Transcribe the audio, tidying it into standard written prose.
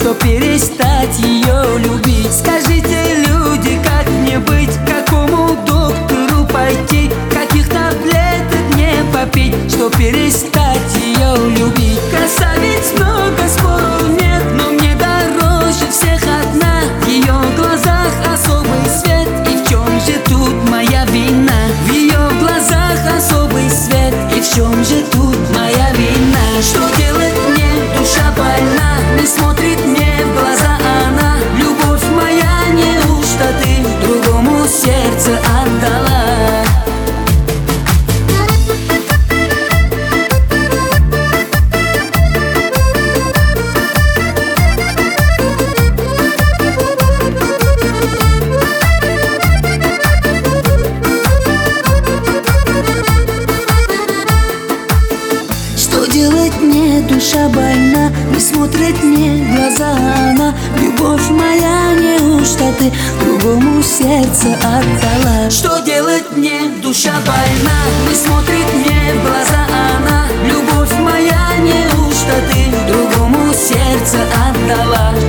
чтоб перестать ее любить. Скажите, люди, как мне быть, к какому доктору пойти, каких таблеток мне попить, чтоб перестать ее любить? Красавиц много, спору нет, но мне дороже всех одна. В ее глазах особый свет, и в чем же тут моя вина? В ее глазах особый свет, и в чем же тут моя вина? Что делать мне? Душа больна, не смотрит мне в глаза она. Любовь моя, неужто ты другому сердце отдала? Что делать мне? Душа больна, не смотрит мне в глаза она. Любовь моя, неужто ты другому сердце отдала? Что делать мне? Душа больна, не смотрит мне в глаза она. Любовь моя, неужто ты другому сердце отдала?